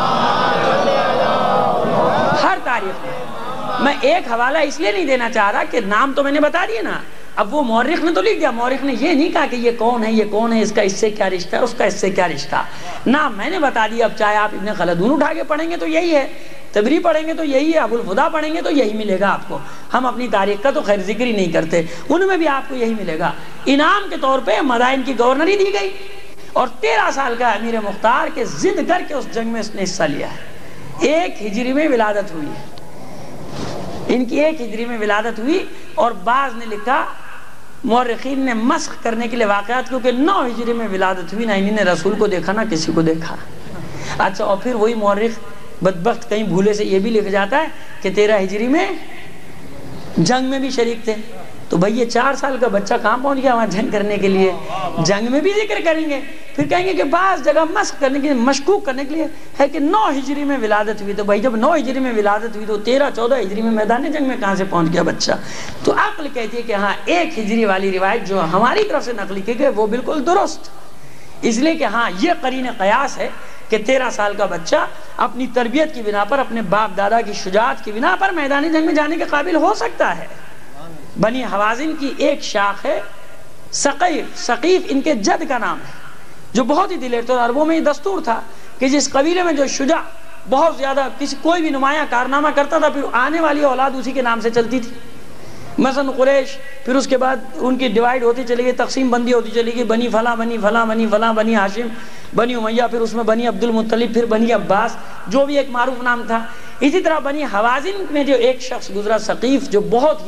ہر تاریخ میں ایک حوالہ اس لیے نہیں دینا چاہ رہا کہ نام تو میں نے بتا دیے نا، اب وہ مورخ نے تو لکھ دیا، مورخ نے یہ نہیں کہا کہ یہ کون ہے، اس کا اس سے کیا رشتہ ہے، اس کا اس سے کیا رشتہ. نام میں نے بتا دیا. اب چاہے آپ ابن خلدون اٹھا کے پڑھیں گے تو یہی ہے، تبری پڑھیں گے تو یہی ہے، ابو الفدا پڑھیں گے تو یہی ملے گا آپ کو. ہم اپنی تاریخ کا تو خیر ذکر ہی نہیں کرتے، ان میں بھی آپ کو یہی ملے گا. انعام کے طور پہ مدائن کی گورنری دی گئی، اور 13 سال کا امیر مختار کے ضد کر کے اس جنگ میں اس نے حصہ لیا ہے. 1 ہجری میں ولادت ہوئی ہے ان کی، 1 ہجری میں ولادت ہوئی. اور بعض نے لکھا، مورخین نے مسخ کرنے کے لیے واقعات، کیونکہ 9 ہجری میں ولادت ہوئی، نہ انہوں نے رسول کو دیکھا نہ کسی کو دیکھا. اچھا، اور پھر وہی مورخ بدبخت کہیں بھولے سے یہ بھی لکھ جاتا ہے کہ 13 ہجری میں جنگ میں بھی شریک تھے. تو بھئی یہ 4 سال کا بچہ کہاں پہنچ گیا وہاں جنگ کرنے کے لیے؟ جنگ میں بھی ذکر کریں گے. پھر کہیں گے کہ بعض جگہ مسخ کرنے کے لیے، مشکوک کرنے کے لیے ہے کہ 9 ہجری میں ولادت ہوئی. تو بھئی جب 9 ہجری میں ولادت ہوئی تو 13-14 ہجری میں میدان جنگ میں کہاں سے پہنچ گیا بچہ؟ تو عقل کہتی ہے کہ ہاں 1 ہجری والی روایت جو ہماری طرف سے نقل کی گئی وہ بالکل درست، اس لیے کہ ہاں یہ قرین قیاس ہے کہ 13 سال کا بچہ اپنی تربیت کی بنا پر، اپنے باپ دادا کی شجاعت کی بنا پر میدان جنگ میں جانے کے قابل ہو سکتا ہے. بنی حوازن کی ایک شاخ ہے ثقیف، ثقیف ان کے جد کا نام ہے، جو بہت ہی دلیر تھے. اور عربوں میں یہ دستور تھا کہ جس قبیلے میں جو شجاع بہت زیادہ کوئی بھی نمایاں کارنامہ کرتا تھا، پھر آنے والی اولاد اسی کے نام سے چلتی تھی. مثلا قریش، پھر اس کے بعد ان کی ڈیوائیڈ ہوتی چلی گئی، تقسیم بندی ہوتی چلی گئی، بنی فلاں بنی فلاں بنی فلاں، بنی ہاشم، بنی امیہ، پھر اس میں بنی عبد المطلب، پھر بنی عباس، جو بھی ایک معروف نام تھا. اسی طرح بنی حوازن میں جو ایک شخص گزرا ثقیف، جو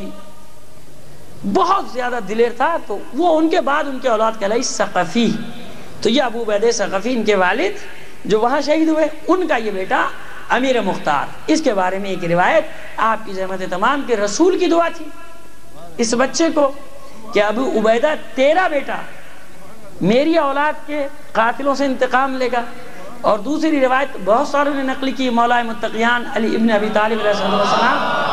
بہت زیادہ دلیر تھا، تو وہ ان کے بعد ان کے اولاد کہلائی ثقفی. تو یہ ابو عبیدہ ثقفی ان کے والد جو وہاں شہید ہوئے، ان کا یہ بیٹا امیر مختار. اس کے بارے میں ایک روایت آپ کی زحمت تمام کے رسول کی دعا تھی اس بچے کو کہ ابو عبیدہ تیرا بیٹا میری اولاد کے قاتلوں سے انتقام لے گا. اور دوسری روایت بہت ساروں نے نقل کی، مولا متقیان علی ابن ابی طالب علیہ السلام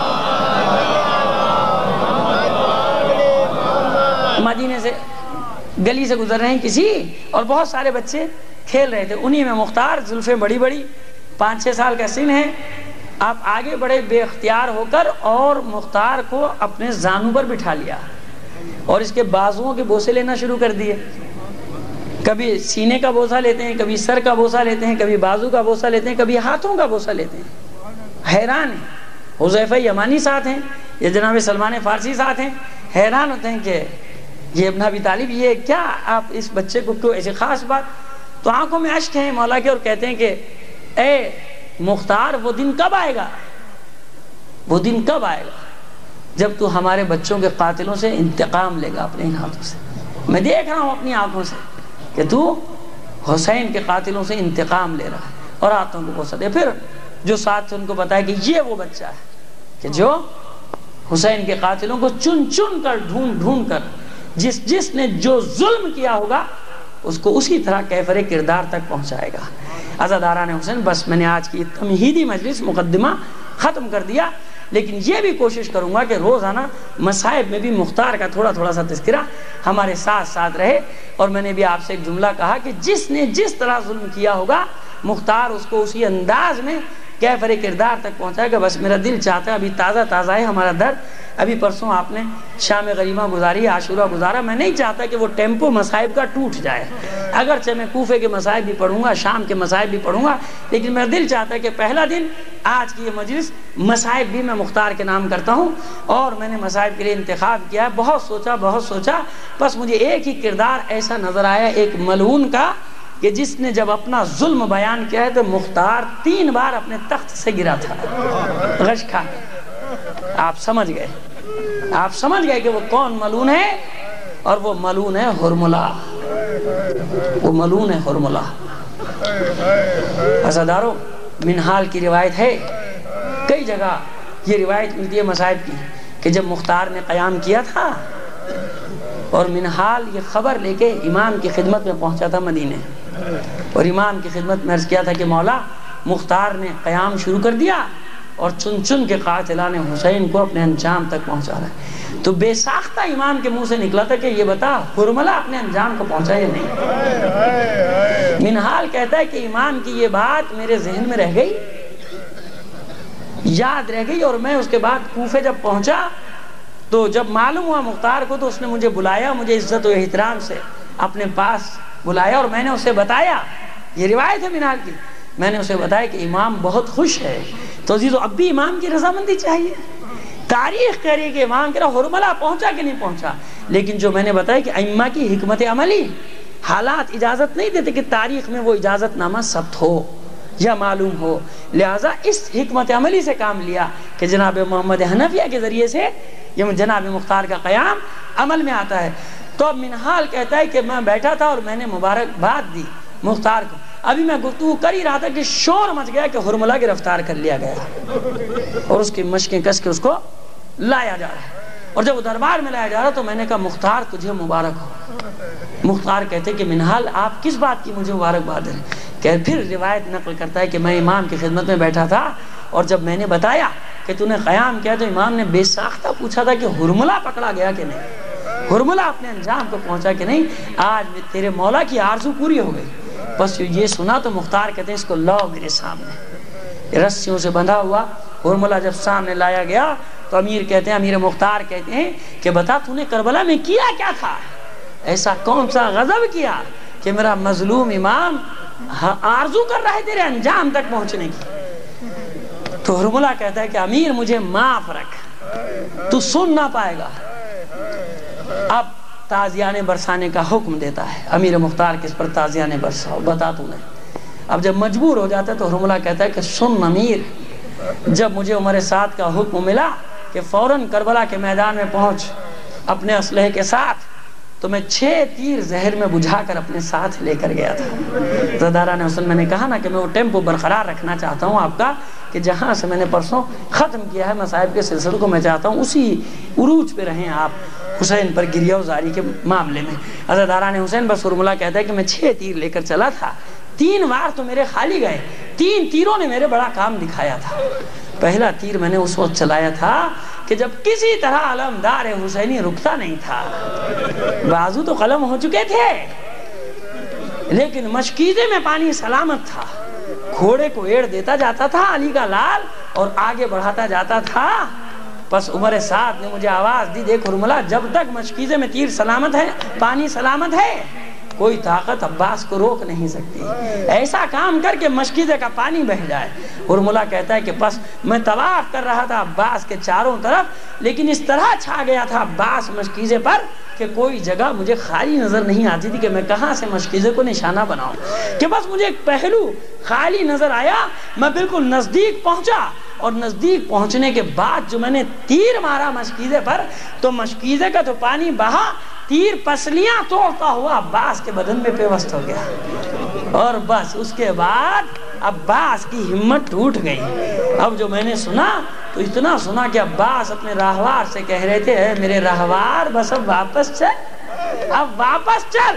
مدینے سے گلی سے گزر رہے ہیں کسی، اور بہت سارے بچے کھیل رہے تھے، انہی میں مختار، زلفیں بڑی بڑی، 5-6 سال کا سن ہے. آپ آگے بڑے بے اختیار ہو کر اور مختار کو اپنے زانو پر بٹھا لیا اور اس کے بازوؤں کے بوسے لینا شروع کر دیے. کبھی سینے کا بوسہ لیتے ہیں، کبھی سر کا بوسہ لیتے ہیں، کبھی بازو کا بوسہ لیتے ہیں، کبھی ہاتھوں کا بوسہ لیتے ہیں. حیران ہیں. حذیفہ یمانی ساتھ ہیں، یہ جناب سلمان فارسی ساتھ ہیں. حیران ہوتے ہیں کہ یہ ابن ابی طالب، یہ کیا آپ اس بچے کو کیوں ایسی خاص بات؟ تو آنکھوں میں اشک ہیں مولا کے، اور کہتے ہیں کہ اے مختار، وہ دن کب آئے گا، وہ دن کب آئے گا جب تو ہمارے بچوں کے قاتلوں سے انتقام لے گا اپنے ہاتھوں سے. میں دیکھ رہا ہوں اپنی آنکھوں سے کہ تو حسین کے قاتلوں سے انتقام لے رہا ہے اور ہاتھوں کو بوسہ دے. پھر جو ساتھ تھے ان کو بتایا کہ یہ وہ بچہ ہے کہ جو حسین کے قاتلوں کو چن چن کر ڈھونڈ کر جس نے جو ظلم کیا ہوگا اس کو اسی طرح کیفر کردار تک پہنچائے گا. عزاداران حسین، بس میں نے آج کی تمہیدی مجلس مقدمہ ختم کر دیا، لیکن یہ بھی کوشش کروں گا کہ روزانہ مصائب میں بھی مختار کا تھوڑا سا تذکرہ ہمارے ساتھ رہے. اور میں نے بھی آپ سے ایک جملہ کہا کہ جس نے جس طرح ظلم کیا ہوگا مختار اس کو اسی انداز میں کیفر کردار تک پہنچائے گا. بس میرا دل چاہتا ہے، ابھی تازہ ہے ہمارا درد. ابھی پرسوں آپ نے شام غریمہ گزاری، عاشورہ گزارا. میں نہیں چاہتا کہ وہ ٹیمپو مصائب کا ٹوٹ جائے، اگرچہ میں کوفے کے مصائب بھی پڑھوں گا، شام کے مصائب بھی پڑھوں گا، لیکن میرا دل چاہتا ہے کہ پہلا دن آج کی یہ مجلس مصائب بھی میں مختار کے نام کرتا ہوں. اور میں نے مصائب کے لیے انتخاب کیا ہے. بہت سوچا، بس مجھے ایک ہی کردار ایسا نظر آیا، ایک ملعون کا، کہ جس نے جب اپنا ظلم بیان کیا ہے تو مختار 3 بار اپنے تخت سے گرا تھا غش کھا کے. آپ سمجھ گئے کہ وہ کون ملعون ہے، اور وہ ملعون ہے ہرملہ. وہ ملعون ہے ہرملہ. عزادارو، منہال کی روایت ہے، کئی جگہ یہ روایت ملتی ہے مصائب کی، کہ جب مختار نے قیام کیا تھا اور منہال یہ خبر لے کے امام کی خدمت میں پہنچا تھا مدینے، اور امام کی خدمت میں عرض کیا تھا کہ مولا، مختار نے قیام شروع کر دیا اور چن کے قاتلان حسین کو اپنے انجام تک پہنچا رہا ہے. تو بے ساختہ امام کے منہ سے نکلا تھا کہ یہ بتا ہرملہ اپنے انجام کو پہنچا یا نہیں. منہال کہتا ہے کہ امام کی یہ بات میرے ذہن میں رہ گئی، یاد رہ گئی، اور میں اس کے بعد کوفے جب پہنچا تو جب معلوم ہوا مختار کو، تو اس نے مجھے بلایا، مجھے عزت و احترام سے اپنے پاس بلایا، اور میں نے اسے بتایا، یہ روایت ہے منہال کی، میں نے اسے بتایا کہ امام بہت خوش ہے. تو عزیزو، اب بھی امام کی رضامندی چاہیے. تاریخ کہہ رہی ہے کہ امام کہہ رہا ہرملہ پہنچا کہ نہیں پہنچا، لیکن جو میں نے بتایا کہ ائمہ کی حکمت عملی، حالات اجازت نہیں دیتے کہ تاریخ میں وہ اجازت نامہ ثبت ہو یا معلوم ہو. لہٰذا اس حکمت عملی سے کام لیا کہ جناب محمد حنفیہ کے ذریعے سے یہ جناب مختار کا قیام عمل میں آتا ہے. تو اب منہال کہتا ہے کہ میں بیٹھا تھا اور میں نے مبارکباد دی مختار کو. ابھی میں گفتگو کر ہی رہا تھا کہ شور مچ گیا کہ حرملہ گرفتار کر لیا گیا اور اس کی مشقیں کس کے اس کو لایا جا رہا ہے۔ اور جب وہ دربار میں لایا جا رہا تو میں نے کہا مختار تجھے مبارک ہو۔ مختار کہتے کہ منہال آپ کس بات کی مجھے مبارکباد دیں؟ کہ پھر روایت نقل کرتا ہے کہ میں امام کی خدمت میں بیٹھا تھا اور جب میں نے بتایا کہ تو نے قیام کیا تو امام نے بے ساختہ پوچھا تھا کہ حرملہ پکڑا گیا کہ نہیں، حرملہ اپنے انجام کو پہنچا کہ نہیں، آج تیرے مولا کی آرزو پوری ہو گئی۔ بس یہ سنا تو مختار کہتے ہیں اس کو لاؤ میرے سامنے، رسیوں سے بندھا ہوا حرملہ جب سامنے لایا گیا تو امیر کہتے ہیں، امیر مختار کہتے ہیں کہ بتا تو نے کربلا میں کیا کیا تھا، ایسا کون سا غضب کیا کہ میرا مظلوم امام آرزو کر رہا ہے تیرے انجام تک پہنچنے کی۔ تو حرملہ کہتا ہے کہ امیر مجھے معاف رکھ، تو سن نہ پائے گا۔ اب تازیانے برسانے کا حکم دیتا ہے امیر مختار کس پر تازیانے برساؤ، بتا تو نے۔ اب جب مجبور ہو جاتا ہے تو حرملہ کہتا ہے کہ سن امیر، جب مجھے عمر سعد کا حکم ملا کہ فوراً کربلا کے میدان میں پہنچ اپنے اسلحے کے ساتھ، تو میں 6 تیر زہر میں بجھا کر اپنے ساتھ لے کر گیا تھا۔ زداران حسن میں نے کہا نا کہ میں وہ ٹیمپو برقرار رکھنا چاہتا ہوں آپ کا کہ جہاں سے میں نے پرسوں ختم کیا ہے مصائب کے سلسلے کو، میں چاہتا ہوں اسی عروج پہ رہیں آپ حسین پر گریہ و زاری کے معاملے میں۔ زداران حسین بس حرملہ کہتا ہے کہ میں 6 تیر لے کر چلا تھا، 3 بار تو میرے خالی گئے، 3 تیروں نے میرے بڑا کام دکھایا تھا۔ پہلا تیر میں نے اس وقت چلایا تھا کہ جب کسی طرح علمدار حسینی رکتا نہیں تھا، بازو تو قلم ہو چکے تھے لیکن مشکیزے میں پانی سلامت تھا، گھوڑے کو ایڑ دیتا جاتا تھا علی کا لال اور آگے بڑھاتا جاتا تھا۔ بس عمر سعد نے مجھے آواز دی، دیکھ حرملہ جب تک مشکیزے میں تیر سلامت ہے، پانی سلامت ہے، کوئی طاقت عباس کو روک نہیں سکتی، ایسا کام کر کے مشکیزے کا پانی بہ جائے۔ حرملہ کہتا ہے کہ بس میں طواف کر رہا تھا عباس کے چاروں طرف، لیکن اس طرح چھا گیا تھا عباس مشکیزے پر کہ کوئی جگہ مجھے خالی نظر نہیں آتی تھی کہ میں کہاں سے مشکیزے کو نشانہ بناؤں، کہ بس مجھے ایک پہلو خالی نظر آیا، میں بالکل نزدیک پہنچا اور نزدیک پہنچنے کے بعد جو میں نے تیر مارا مشکیزے پر تو مشکیزے کا تو پانی بہا، تیر پسلیاں توڑتا ہوا عباس کے بدن میں پیوست ہو گیا، اور بس اس کے بعد عباس کی ہمت ٹوٹ گئی۔ اب جو میں نے سنا تو اتنا سنا کہ عباس اپنے راہوار سے کہہ رہے تھے، اے میرے راہوار بس اب واپس چل، اب واپس چل،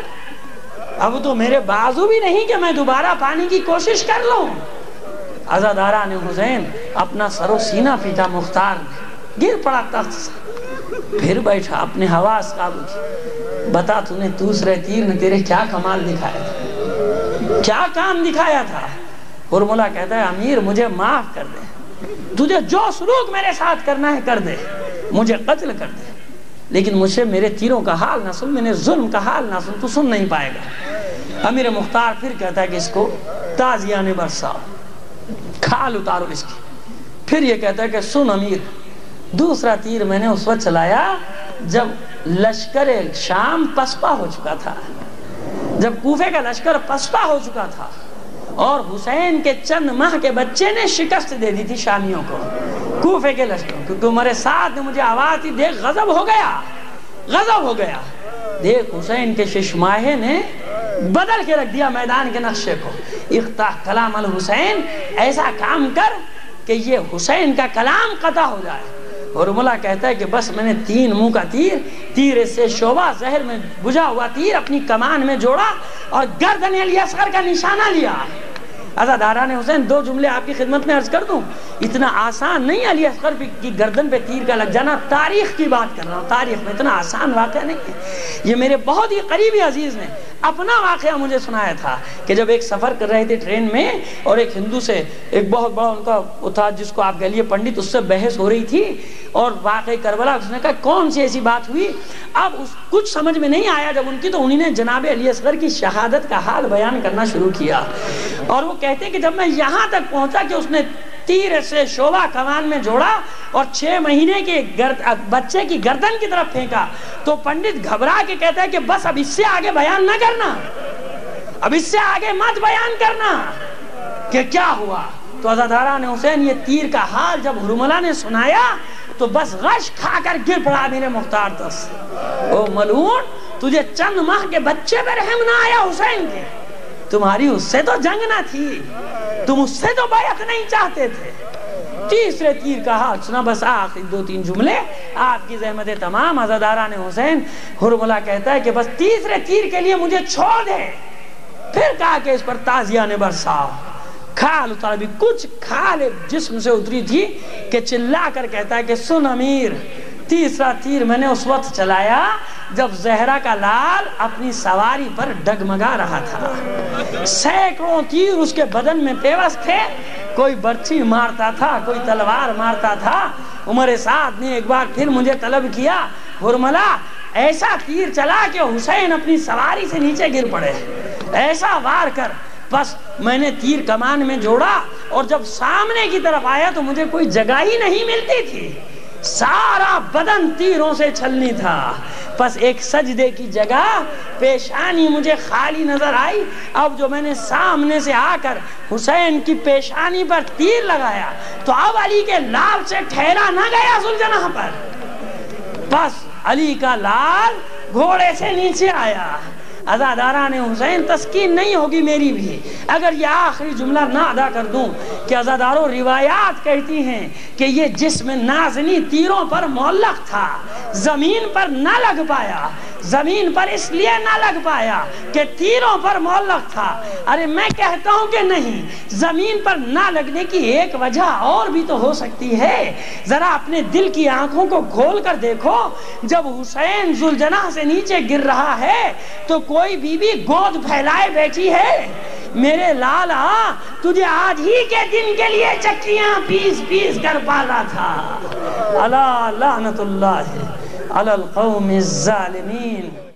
اب تو میرے بازو بھی نہیں کہ میں دوبارہ پانی کی کوشش کر لوں۔ عزاداران حسین اپنا سر و سینہ پیٹا، مختار گر پڑا تخت سے، پھر بیٹھا اپنے حواس قابو کی، بتا تو نے دوسرے تیر نے تیرے کیا کمال دکھایا تھا، کیا کام دکھایا تھا؟ حرملہ کہتا ہے امیر مجھے معاف کر دے، تجھے جو سلوک میرے ساتھ کرنا ہے کر دے، مجھے قتل کر دے، لیکن مجھے میرے تیروں کا حال نہ سن، میں نے ظلم کا حال نہ سن، تو سن نہیں پائے گا۔ امیر مختار پھر کہتا ہے کہ اس کو تازیانے برساؤ، کھال اتارو اس کی۔ پھر یہ کہتا ہے کہ سن امیر، دوسرا تیر میں نے اس وقت چلایا جب لشکر شام پسپا ہو چکا تھا، جب کوفے کا لشکر پسپا ہو چکا تھا اور حسین کے چند ماہ کے بچے نے شکست دے دی تھی شامیوں کو، کوفے کے لشکر، کیونکہ عمر سعد نے مجھے آواز دی، دیکھ غضب ہو گیا، غضب ہو گیا، دیکھ حسین کے ششماہے نے بدل کے رکھ دیا میدان کے نقشے کو، اختاح کلام الحسین، ایسا کام کر کہ یہ حسین کا کلام قطع ہو جائے۔ حرملہ کہتا ہے کہ بس میں نے 3 منہ کا تیر سے شعبہ زہر میں بجھا ہوا تیر اپنی کمان میں جوڑا اور گردن علی اصغر کا نشانہ لیا۔ عزاداران حسین 2 جملے آپ کی خدمت میں عرض کر دوں، اتنا آسان نہیں علی اصغر کی گردن پہ تیر کا لگ جانا، تاریخ کی بات کر رہا ہوں، تاریخ میں اتنا آسان واقعہ نہیں ہے۔ یہ میرے بہت ہی قریبی عزیز نے اپنا واقعہ مجھے سنایا تھا کہ جب ایک سفر کر رہے تھے ٹرین میں اور ایک ہندو سے ایک بہت بڑا ان کا تھا جس کو آپ کہہ لیے پنڈت، اس سے بحث ہو رہی تھی اور واقعی کربلا، اس نے کہا کون سی ایسی بات ہوئی، اب کچھ سمجھ میں نہیں آیا جب ان کی، تو انہی نے جناب علی اصغر کی شہادت کا حال بیان کرنا شروع کیا اور وہ کہتے ہیں کہ جب میں یہاں تک پہنچا کہ اس نے تیر سے شعبہ کمان میں جوڑا اور 6 مہینے کے بچے کی گردن کی طرف پھینکا تو پنڈت گھبرا کے کہتا ہے کہ بس اب اس سے آگے بیان نہ کرنا، اب اس سے آگے مت بیان کرنا کہ کیا ہوا۔ تو عزاداران حسین یہ تیر کا حال جب حرملہ نے سنایا تو بس غش کھا کر گر پڑا میرے مختار دست، او ملعون تجھے چند ماہ کے بچے پر رحم نہ آیا حسین کے، تمہاری اس سے تو جنگ نہ تھی، تم اس سے تو بیعت نہیں چاہتے تھے۔ تیسرے تیر کا حال سنا، بس آخری 2-3 جملے آپ کی زحمت تمام عزاداران حسین۔ حرملہ کہتا ہے کہ بس تیسرے تیر کے لیے مجھے چھوڑ دے۔ پھر کہا کہ اس پر تازیہ نے برساؤ۔ کھال اتارا، بھی کچھ کھال جسم سے اتری تھی کہ چلا کر کہتا ہے کہ سن امیر، تیسرا تیر میں نے اس وقت چلایا جب زہرا کا لال اپنی سواری پر ڈگمگا رہا تھا۔ سینکڑوں تیر اس کے بدن میں پیوست تھے، کوئی برچھی مارتا تھا، کوئی تلوار مارتا تھا۔ عمر سعد نے ایک بار پھر مجھے طلب کیا، حرملہ ایسا تیر چلا کہ حسین اپنی سواری سے نیچے گر پڑے، ایسا وار کر۔ بس میں نے تیر کمان میں جوڑا اور جب سامنے کی طرف آیا تو مجھے کوئی جگہ ہی نہیں ملتی تھی، سارا بدن تیروں سے چھلنی تھا۔ بس ایک سجدے کی جگہ پیشانی مجھے خالی نظر آئی۔ اب جو میں نے سامنے سے آ کر حسین کی پیشانی پر تیر لگایا تو اب علی کے لال سے ٹھہرا نہ گیا ذوالجناح پر، بس علی کا لال گھوڑے سے نیچے آیا۔ عزاداران حسین، تسکین نہیں ہوگی میری بھی اگر یہ آخری جملہ نہ ادا کر دوں کہ عزاداروں روایات کہتی ہیں کہ یہ جسم نازنی تیروں پر معلق تھا، زمین پر نہ لگ پایا۔ زمین پر اس لیے نہ لگ پایا کہ تیروں پر معلق تھا۔ ارے میں کہتا ہوں کہ نہیں، زمین پر نہ لگنے کی ایک وجہ اور بھی تو ہو سکتی ہے۔ ذرا اپنے دل کی آنکھوں کو کھول کر دیکھو، جب حسین ذوالجناح سے نیچے گر رہا ہے تو کوئی بی بی گود پھیلائے بیٹھی ہے؟ میرے لالا، تجھے آج ہی کے دن کے لیے چکیاں پیس پیس کر پالا تھا۔ الا لعنت اللہ علی القوم الظالمین۔